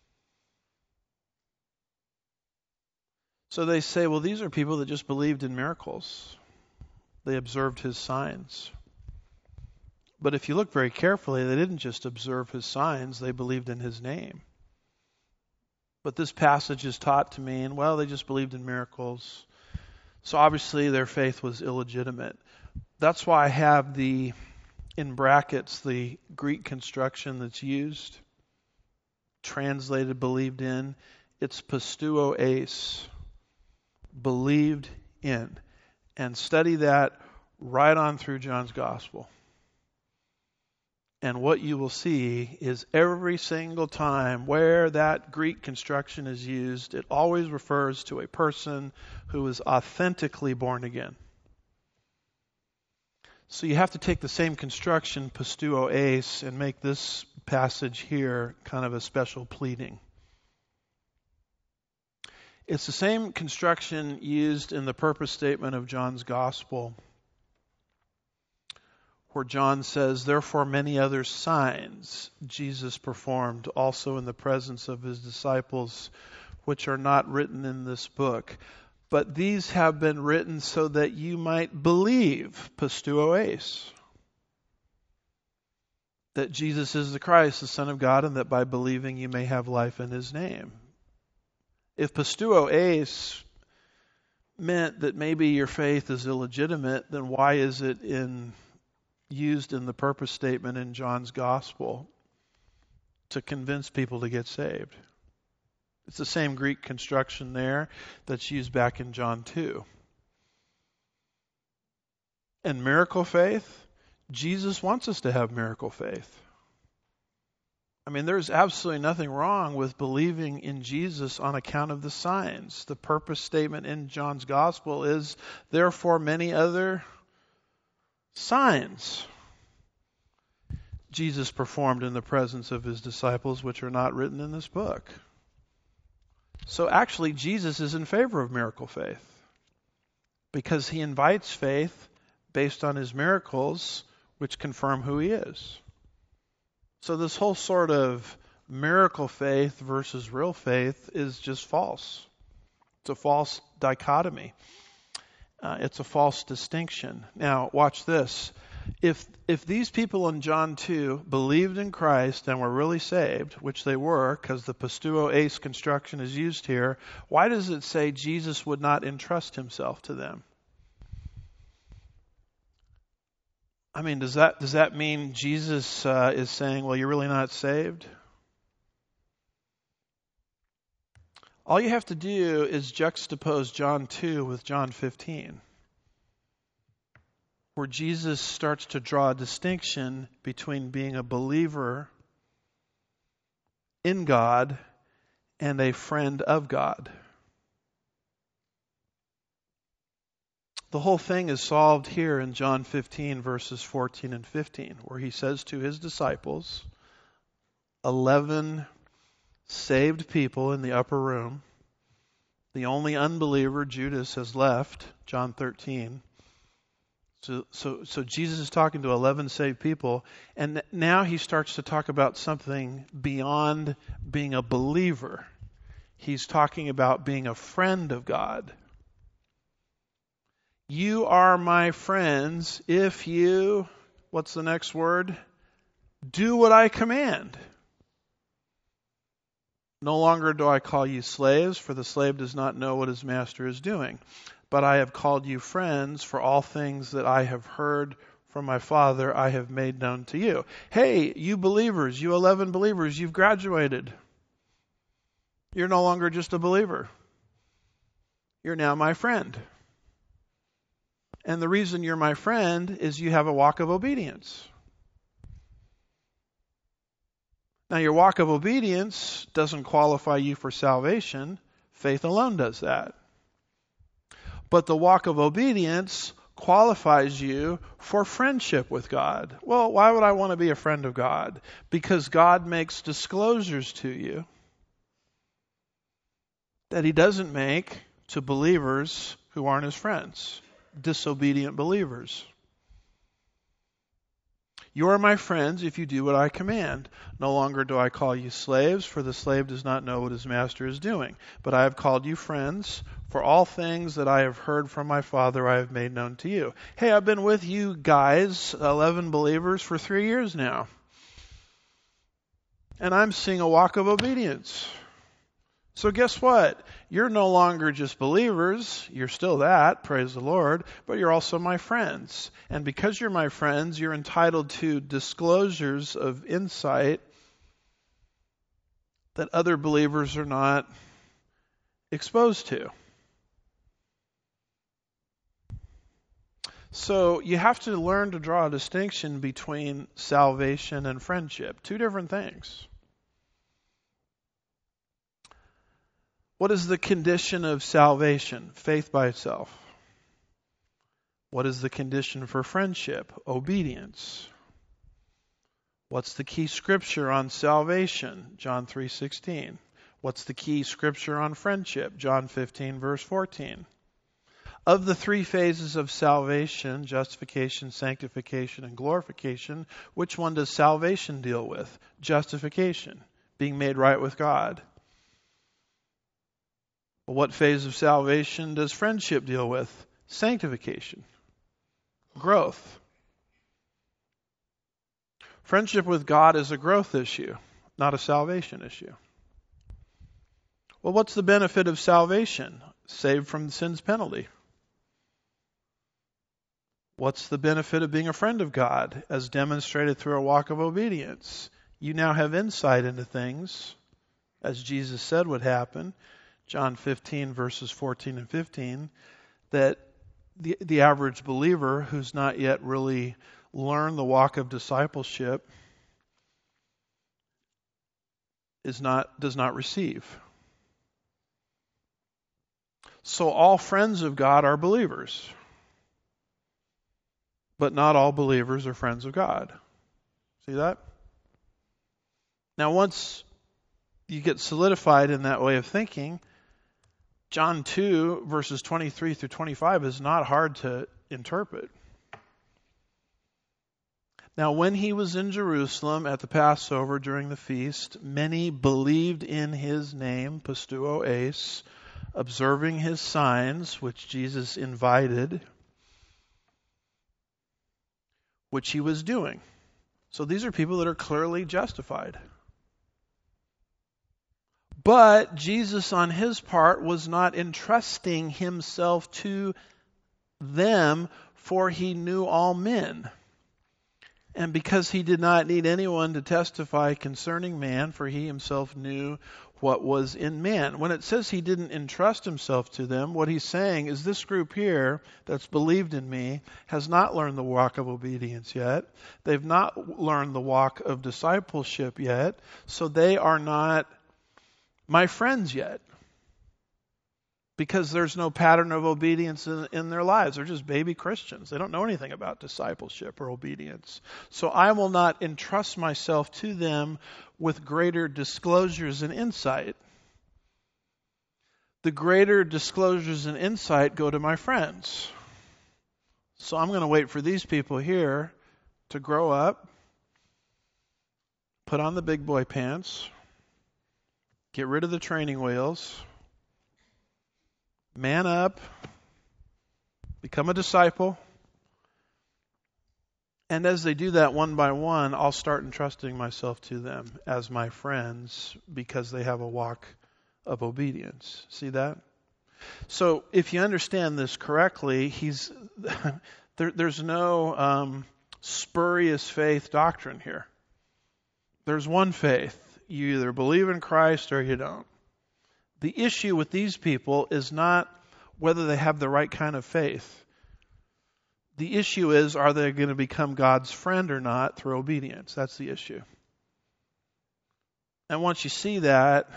So they say, well, these are people that just believed in miracles. They observed his signs. But if you look very carefully, they didn't just observe his signs, they believed in his name. But this passage is taught to mean, well, they just believed in miracles. So obviously their faith was illegitimate. That's why I have the, in brackets, the Greek construction that's used, translated believed in. It's pisteuo eis, believed in. And study that right on through John's Gospel. And what you will see is every single time where that Greek construction is used, it always refers to a person who is authentically born again. So you have to take the same construction, pisteuo eis, and make this passage here kind of a special pleading. It's the same construction used in the purpose statement of John's Gospel, where John says, therefore many other signs Jesus performed also in the presence of his disciples, which are not written in this book. But these have been written so that you might believe, pisteuo eis, that Jesus is the Christ, the Son of God, and that by believing you may have life in his name. If pisteuo eis meant that maybe your faith is illegitimate, then why is it in used in the purpose statement in John's Gospel to convince people to get saved? It's the same Greek construction there that's used back in John two. And miracle faith, Jesus wants us to have miracle faith. I mean, there's absolutely nothing wrong with believing in Jesus on account of the signs. The purpose statement in John's Gospel is, therefore many other signs Jesus performed in the presence of his disciples, which are not written in this book. So actually, Jesus is in favor of miracle faith because he invites faith based on his miracles, which confirm who he is. So this whole sort of miracle faith versus real faith is just false. It's a false dichotomy. Uh, it's a false distinction. Now, watch this. If if these people in John two believed in Christ and were really saved, which they were, because the pisteuo eis construction is used here, why does it say Jesus would not entrust himself to them? I mean, does that does that mean Jesus uh, is saying, well, you're really not saved? All you have to do is juxtapose John two with John fifteen, where Jesus starts to draw a distinction between being a believer in God and a friend of God. The whole thing is solved here in John fifteen, verses fourteen and fifteen, where he says to his disciples, eleven saved people in the upper room. The only unbeliever, Judas, has left, John thirteen. So, so, so Jesus is talking to eleven saved people, and now he starts to talk about something beyond being a believer. He's talking about being a friend of God. You are my friends if you, what's the next word? Do what I command. No longer do I call you slaves, for the slave does not know what his master is doing. But I have called you friends, for all things that I have heard from my Father I have made known to you. Hey, you believers, you eleven believers, you've graduated. You're no longer just a believer. You're now my friend. And the reason you're my friend is you have a walk of obedience. Now, your walk of obedience doesn't qualify you for salvation. Faith alone does that. But the walk of obedience qualifies you for friendship with God. Well, why would I want to be a friend of God? Because God makes disclosures to you that he doesn't make to believers who aren't his friends, disobedient believers. You are my friends if you do what I command. No longer do I call you slaves, for the slave does not know what his master is doing. But I have called you friends, for all things that I have heard from my Father I have made known to you. Hey, I've been with you guys, eleven believers, for three years now. And I'm seeing a walk of obedience. So guess what? You're no longer just believers. You're still that, praise the Lord, but you're also my friends. And because you're my friends, you're entitled to disclosures of insight that other believers are not exposed to. So you have to learn to draw a distinction between salvation and friendship. Two different things. What is the condition of salvation? Faith by itself. What is the condition for friendship? Obedience. What's the key scripture on salvation? John three sixteen. What's the key scripture on friendship? John fifteen, verse fourteen. Of the three phases of salvation, justification, sanctification, and glorification, which one does salvation deal with? Justification, being made right with God. What phase of salvation does friendship deal with? Sanctification. Growth. Friendship with God is a growth issue, not a salvation issue. Well, what's the benefit of salvation? Saved from sin's penalty. What's the benefit of being a friend of God, as demonstrated through a walk of obedience? You now have insight into things, as Jesus said would happen. John fifteen, verses fourteen and fifteen, that the, the average believer who's not yet really learned the walk of discipleship is not does not receive. So all friends of God are believers, but not all believers are friends of God. See that? Now, once you get solidified in that way of thinking, John two, verses twenty-three through twenty-five is not hard to interpret. Now, when he was in Jerusalem at the Passover during the feast, many believed in his name, pisteuo eis, observing his signs, which Jesus invited, which he was doing. So these are people that are clearly justified. But Jesus, on his part, was not entrusting himself to them, for he knew all men. And because he did not need anyone to testify concerning man, for he himself knew what was in man. When it says he didn't entrust himself to them, what he's saying is this group here that's believed in me has not learned the walk of obedience yet. They've not learned the walk of discipleship yet. So they are not my friends yet, because there's no pattern of obedience in, in their lives. They're just baby Christians. They don't know anything about discipleship or obedience. So I will not entrust myself to them with greater disclosures and insight. The greater disclosures and insight go to my friends. So I'm going to wait for these people here to grow up, put on the big boy pants, get rid of the training wheels, man up, become a disciple. And as they do that one by one, I'll start entrusting myself to them as my friends because they have a walk of obedience. See that? So if you understand this correctly, he's there, there's no um, spurious faith doctrine here. There's one faith. You either believe in Christ or you don't. The issue with these people is not whether they have the right kind of faith. The issue is, are they going to become God's friend or not through obedience? That's the issue. And once you see that,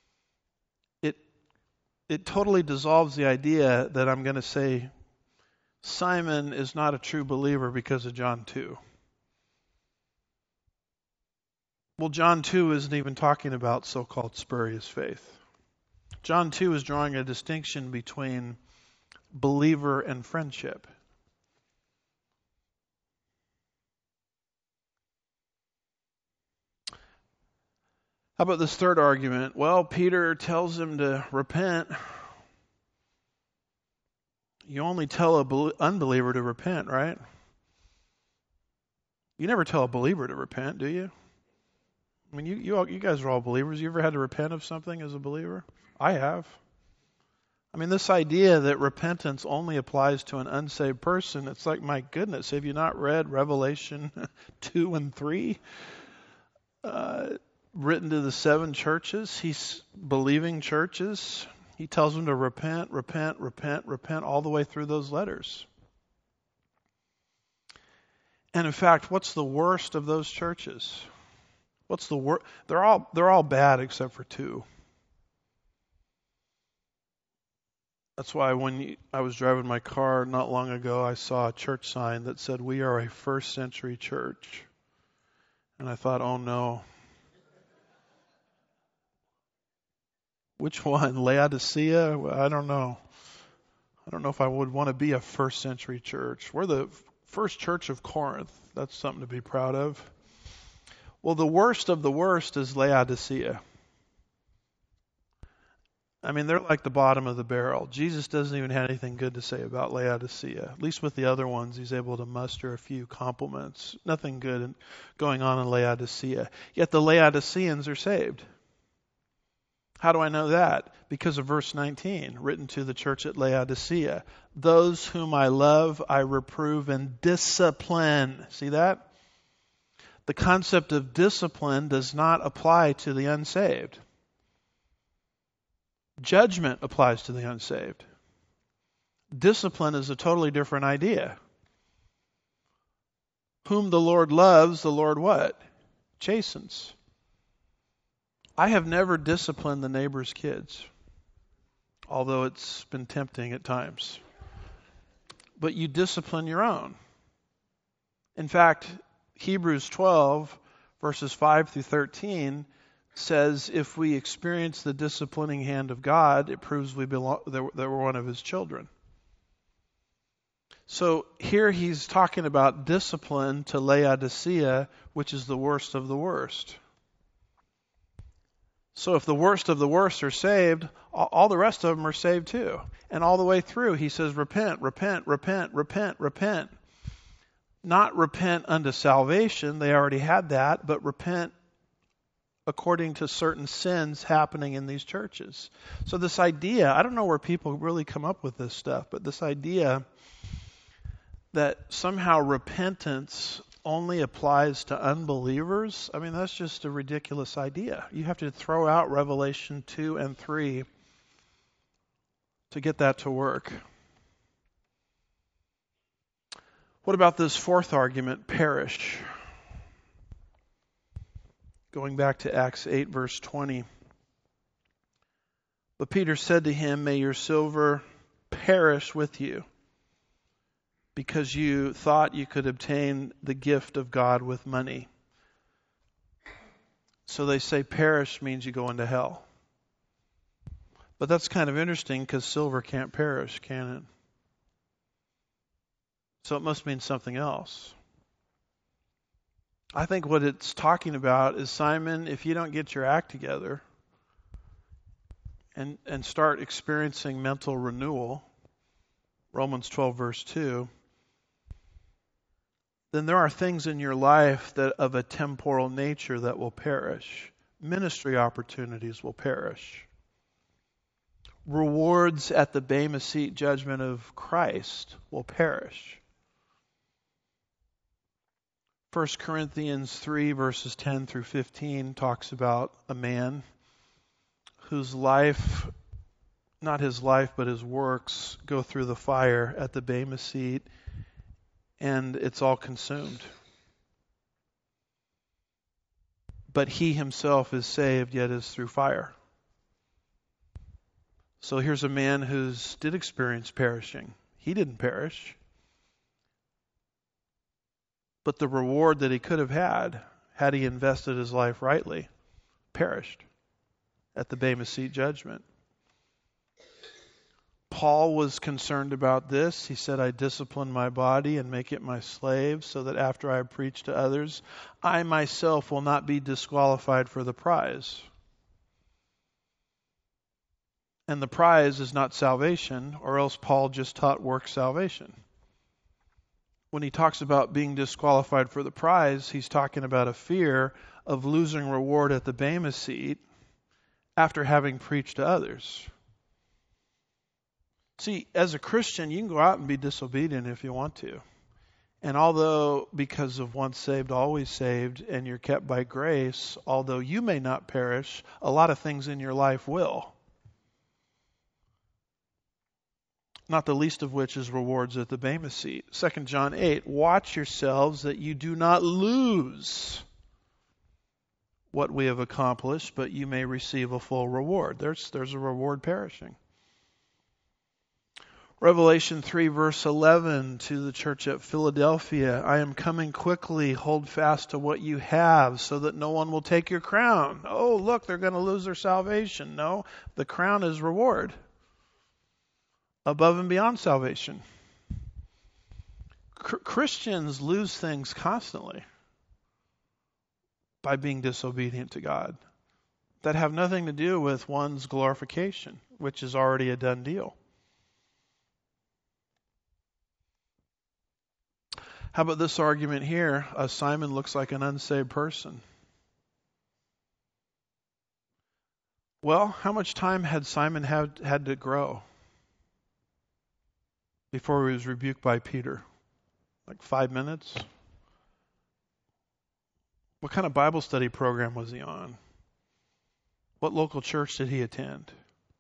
it it totally dissolves the idea that I'm going to say Simon is not a true believer because of John two. Well, John two isn't even talking about so-called spurious faith. John two is drawing a distinction between believer and friendship. How about this third argument? Well, Peter tells him to repent. You only tell an unbeliever to repent, right? You never tell a believer to repent, do you? I mean, you you, all, you guys are all believers. You ever had to repent of something as a believer? I have. I mean, this idea that repentance only applies to an unsaved person, it's like, my goodness, have you not read Revelation two and three? Uh, written to the seven churches, he's believing churches. He tells them to repent, repent, repent, repent all the way through those letters. And in fact, what's the worst of those churches? What's the worst? They're all they're all bad except for two. That's why when you, I was driving my car not long ago, I saw a church sign that said, "We are a first century church." And I thought, oh no. Which one? Laodicea? I don't know. I don't know if I would want to be a first century church. We're the first church of Corinth. That's something to be proud of. Well, the worst of the worst is Laodicea. I mean, they're like the bottom of the barrel. Jesus doesn't even have anything good to say about Laodicea. At least with the other ones, he's able to muster a few compliments. Nothing good going on in Laodicea. Yet the Laodiceans are saved. How do I know that? Because of verse nineteen, written to the church at Laodicea. Those whom I love, I reprove and discipline. See that? The concept of discipline does not apply to the unsaved. Judgment applies to the unsaved. Discipline is a totally different idea. Whom the Lord loves, the Lord what? Chastens. I have never disciplined the neighbor's kids, although it's been tempting at times. But you discipline your own. In fact, Hebrews twelve, verses five through thirteen, says if we experience the disciplining hand of God, it proves we belong, that we're one of his children. So here he's talking about discipline to Laodicea, which is the worst of the worst. So if the worst of the worst are saved, all the rest of them are saved too. And all the way through, he says, repent, repent, repent, repent, repent. Not repent unto salvation, they already had that, but repent according to certain sins happening in these churches. So this idea, I don't know where people really come up with this stuff, but this idea that somehow repentance only applies to unbelievers, I mean, that's just a ridiculous idea. You have to throw out Revelation two and three to get that to work. What about this fourth argument, perish? Going back to Acts eight, verse twenty. But Peter said to him, may your silver perish with you, because you thought you could obtain the gift of God with money. So they say perish means you go into hell. But that's kind of interesting because silver can't perish, can it? So it must mean something else. I think what it's talking about is, Simon, if you don't get your act together and, and start experiencing mental renewal, Romans twelve, verse two, then there are things in your life that of a temporal nature that will perish. Ministry opportunities will perish. Rewards at the Bema Seat judgment of Christ will perish. First Corinthians three, verses ten through fifteen talks about a man whose life, not his life, but his works go through the fire at the Bema Seat, and it's all consumed. But he himself is saved, yet is through fire. So here's a man who's did experience perishing. He didn't perish. But the reward that he could have had, had he invested his life rightly, perished at the Bema Seat judgment. Paul was concerned about this. He said, I discipline my body and make it my slave, so that after I preach to others, I myself will not be disqualified for the prize. And the prize is not salvation, or else Paul just taught works salvation. When he talks about being disqualified for the prize, he's talking about a fear of losing reward at the Bema Seat after having preached to others. See, as a Christian, you can go out and be disobedient if you want to. And although, because of once saved, always saved, and you're kept by grace, although you may not perish, a lot of things in your life will. Not the least of which is rewards at the Bema Seat. Second John eight, watch yourselves that you do not lose what we have accomplished, but you may receive a full reward. There's, there's a reward perishing. Revelation three verse eleven to the church at Philadelphia, I am coming quickly, hold fast to what you have so that no one will take your crown. Oh, look, they're going to lose their salvation. No, the crown is reward above and beyond salvation. C- Christians lose things constantly by being disobedient to God that have nothing to do with one's glorification, which is already a done deal. How about this argument here? Uh, Simon looks like an unsaved person. Well, how much time had Simon had, had to grow before he was rebuked by Peter? Like five minutes? What kind of Bible study program was he on? What local church did he attend?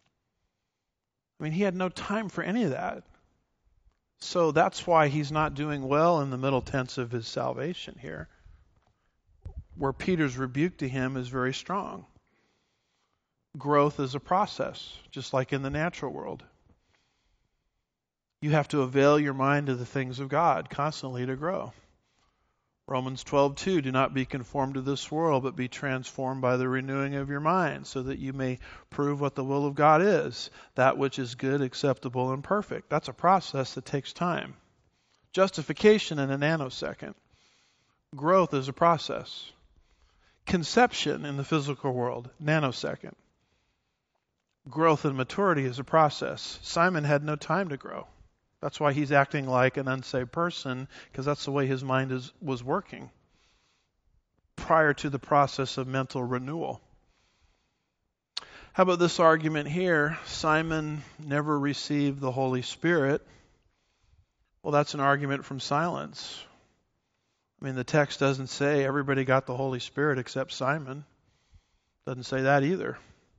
I mean, he had no time for any of that. So that's why he's not doing well in the middle tense of his salvation here, where Peter's rebuke to him is very strong. Growth is a process, just like in the natural world. You have to avail your mind to the things of God constantly to grow. Romans twelve two, do not be conformed to this world, but be transformed by the renewing of your mind, so that you may prove what the will of God is, that which is good, acceptable, and perfect. That's a process that takes time. Justification in a nanosecond. Growth is a process. Conception in the physical world, nanosecond. Growth and maturity is a process. Simon had no time to grow. That's why he's acting like an unsaved person, because that's the way his mind is, was working prior to the process of mental renewal. How about this argument here? Simon never received the Holy Spirit. Well, that's an argument from silence. I mean, the text doesn't say everybody got the Holy Spirit except Simon. Doesn't say that either.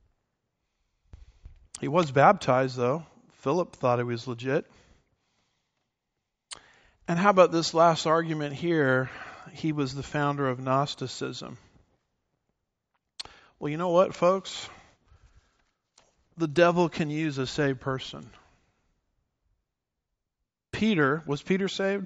He was baptized, though. Philip thought he was legit. And how about this last argument here? He was the founder of Gnosticism. Well, you know what, folks? The devil can use a saved person. Peter, was Peter saved?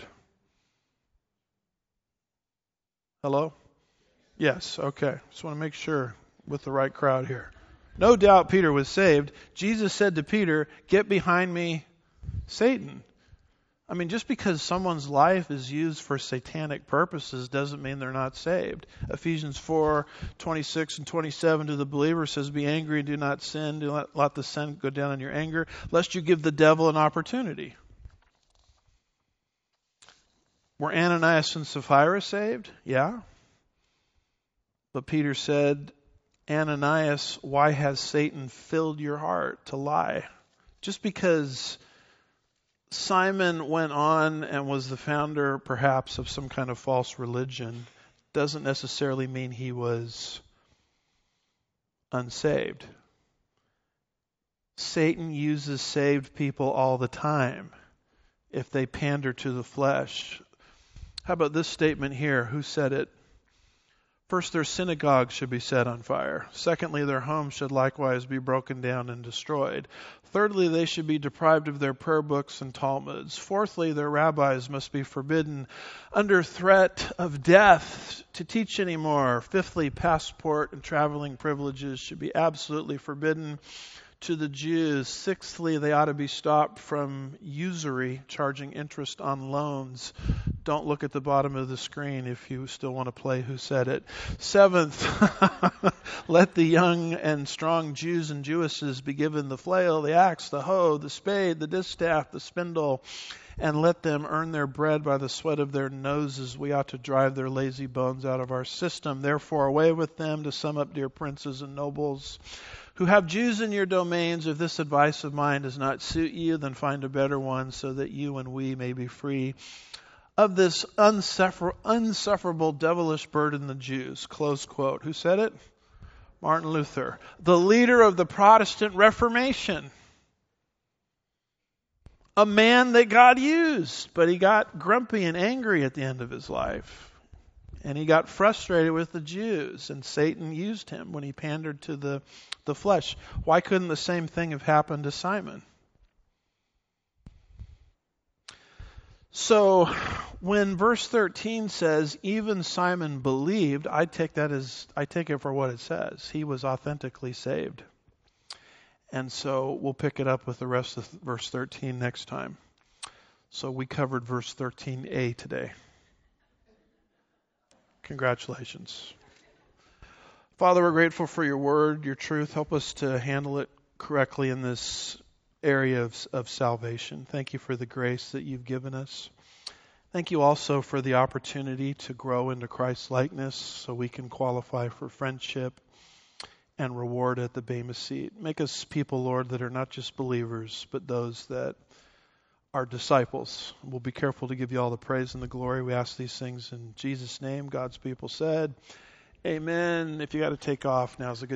Hello? Yes, okay. Just want to make sure with the right crowd here. No doubt Peter was saved. Jesus said to Peter, get behind me, Satan. I mean, just because someone's life is used for satanic purposes doesn't mean they're not saved. Ephesians four twenty-six and twenty-seven to the believer says, be angry and do not sin. Do not let the sin go down in your anger, lest you give the devil an opportunity. Were Ananias and Sapphira saved? Yeah. But Peter said, Ananias, why has Satan filled your heart to lie? Just because Simon went on and was the founder, perhaps, of some kind of false religion doesn't necessarily mean he was unsaved. Satan uses saved people all the time if they pander to the flesh. How about this statement here? Who said it? First, their synagogues should be set on fire. Secondly, their homes should likewise be broken down and destroyed. Thirdly, they should be deprived of their prayer books and Talmuds. Fourthly, their rabbis must be forbidden under threat of death to teach anymore. Fifthly, passport and traveling privileges should be absolutely forbidden to the Jews. Sixthly, they ought to be stopped from usury, charging interest on loans. Don't look at the bottom of the screen if you still want to play Who Said It. Seventh, let the young and strong Jews and Jewesses be given the flail, the axe, the hoe, the spade, the distaff, the spindle, and let them earn their bread by the sweat of their noses. We ought to drive their lazy bones out of our system. Therefore, away with them, to sum up, dear princes and nobles who have Jews in your domains. If this advice of mine does not suit you, then find a better one, so that you and we may be free of this unsuffer- unsufferable devilish burden, the Jews. Close quote. Who said it? Martin Luther, the leader of the Protestant Reformation. A man that God used, but he got grumpy and angry at the end of his life. And he got frustrated with the Jews, and Satan used him when he pandered to the, the flesh. Why couldn't the same thing have happened to Simon? So when verse thirteen says, even Simon believed, I take that as, I take it for what it says. He was authentically saved. And so we'll pick it up with the rest of verse thirteen next time. So we covered verse thirteen a today. Congratulations. Father, we're grateful for your word, your truth. Help us to handle it correctly in this area of, of salvation. Thank you for the grace that you've given us. Thank you also for the opportunity to grow into Christ's likeness so we can qualify for friendship and reward at the Bema seat. Make us people, Lord, that are not just believers, but those that are disciples. We'll be careful to give you all the praise and the glory. We ask these things in Jesus' name. God's people said, amen. If you got to take off, now's a good